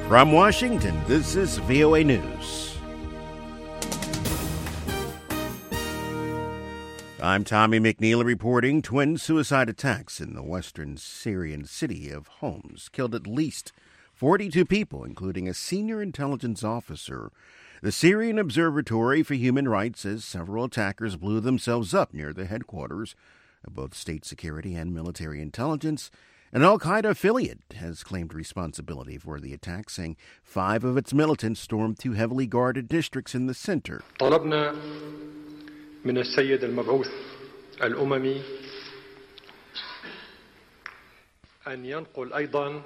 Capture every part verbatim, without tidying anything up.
From Washington, this is V O A News. I'm Tommy McNeil reporting twin suicide attacks in the western Syrian city of Homs killed at least forty-two people, including a senior intelligence officer. The Syrian Observatory for Human Rights says several attackers blew themselves up near the headquarters of both state security and military intelligence. An al-Qaeda affiliate has claimed responsibility for the attack, saying five of its militants stormed two heavily guarded districts in the center. طلبنا من السيد المبعوث الأممي أن ينقل أيضا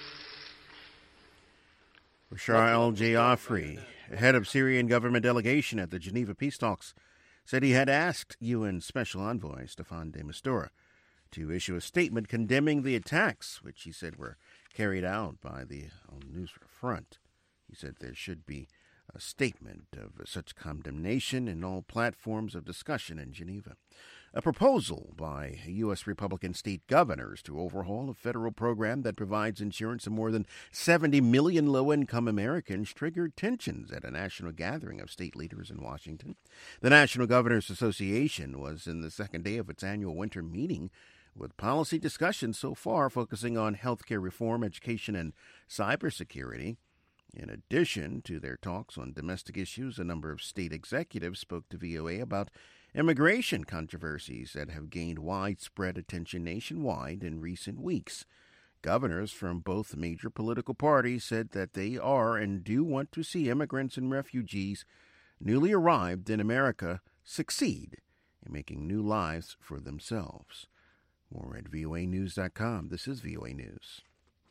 Bashar al-Jafari, head of Syrian government delegation at the Geneva peace talks, said he had asked U N Special Envoy Staffan de Mistura to issue a statement condemning the attacks, which he said were carried out by the Al-Nusra Front. He said there should be a statement of such condemnation in all platforms of discussion in Geneva. A proposal by U S Republican state governors to overhaul a federal program that provides insurance to more than seventy million low-income Americans triggered tensions at a national gathering of state leaders in Washington. The National Governors Association was in the second day of its annual winter meeting, with policy discussions so far focusing on health care reform, education, and cybersecurity. In addition to their talks on domestic issues, a number of state executives spoke to V O A about immigration controversies that have gained widespread attention nationwide in recent weeks. Governors from both major political parties said that they are and do want to see immigrants and refugees newly arrived in America succeed in making new lives for themselves. More at V O A news dot com. This is V O A News.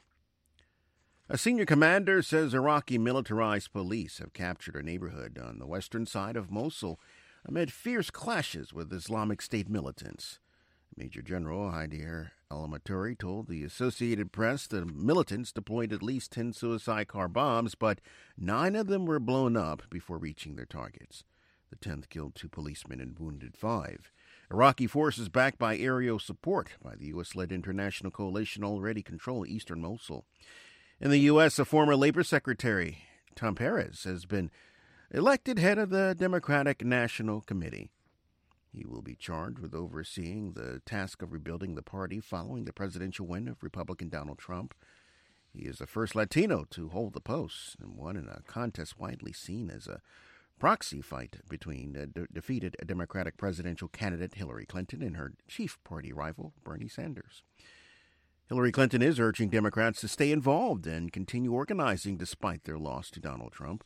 A senior commander says Iraqi militarized police have captured a neighborhood on the western side of Mosul amid fierce clashes with Islamic State militants. Major General Haider al-Maturi told the Associated Press the militants deployed at least ten suicide car bombs, but nine of them were blown up before reaching their targets. The tenth killed two policemen and wounded five. Iraqi forces backed by aerial support by the U S-led international coalition already control eastern Mosul. In the U S, a former labor secretary, Tom Perez, has been elected head of the Democratic National Committee. He will be charged with overseeing the task of rebuilding the party following the presidential win of Republican Donald Trump. He is the first Latino to hold the post and won in a contest widely seen as a proxy fight between a de- defeated Democratic presidential candidate Hillary Clinton and her chief party rival, Bernie Sanders. Hillary Clinton is urging Democrats to stay involved and continue organizing despite their loss to Donald Trump.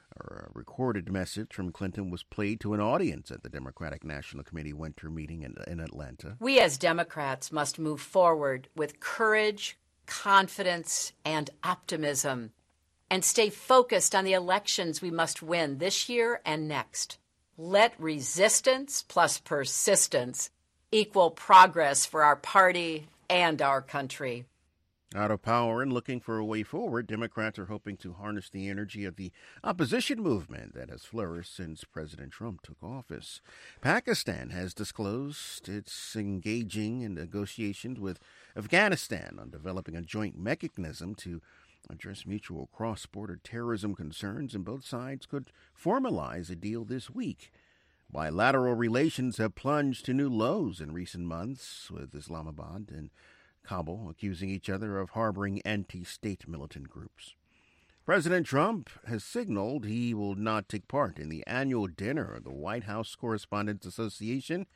A recorded message from Clinton was played to an audience at the Democratic National Committee winter meeting in, in Atlanta. We as Democrats must move forward with courage, confidence, and optimism, and stay focused on the elections we must win this year and next. Let resistance plus persistence equal progress for our party and our country. Out of power and looking for a way forward, Democrats are hoping to harness the energy of the opposition movement that has flourished since President Trump took office. Pakistan has disclosed it's engaging in negotiations with Afghanistan on developing a joint mechanism to address mutual cross-border terrorism concerns, and both sides could formalize a deal this week. Bilateral relations have plunged to new lows in recent months, with Islamabad and Kabul accusing each other of harboring anti-state militant groups. President Trump has signaled he will not take part in the annual dinner of the White House Correspondents Association,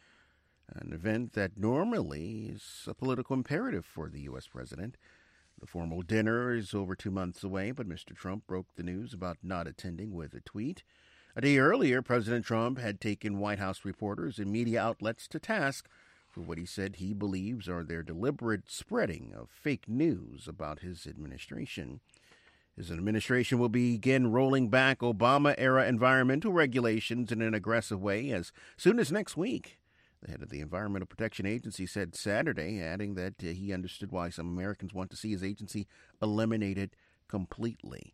an event that normally is a political imperative for the U S president. The formal dinner is over two months away, but Mister Trump broke the news about not attending with a tweet. A day earlier, President Trump had taken White House reporters and media outlets to task for what he said he believes are their deliberate spreading of fake news about his administration. His administration will begin rolling back Obama-era environmental regulations in an aggressive way as soon as next week. The head of the Environmental Protection Agency said Saturday, adding that uh, he understood why some Americans want to see his agency eliminated completely.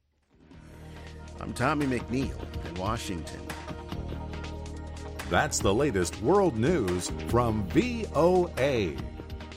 I'm Tommy McNeil in Washington. That's the latest world news from V O A.